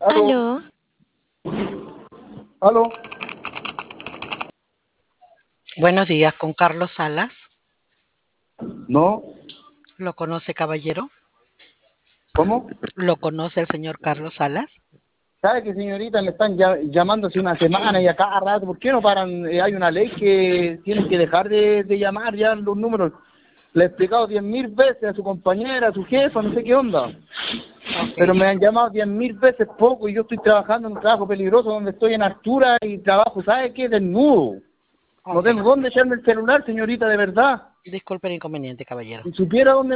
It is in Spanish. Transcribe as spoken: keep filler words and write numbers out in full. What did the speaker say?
Aló, Aló, aló, Buenos días, con Carlos Salas. no, ¿Lo conoce, caballero? ¿cómo? ¿Lo conoce el señor Carlos Salas? ¿Sabe que señorita me están ya- llamando hace una semana y a cada rato? ¿Por qué no paran? Eh, hay una ley que tienen que dejar de, de llamar ya los números. Le he explicado diez mil veces a su compañera, a su jefa, no sé qué onda. Pero Ok, me han llamado diez mil veces poco y yo estoy trabajando en un trabajo peligroso donde estoy en altura y trabajo, ¿sabe qué? Desnudo. No ok. tengo dónde echarme el celular, señorita, de verdad. Disculpe el inconveniente, caballero. Si supiera dónde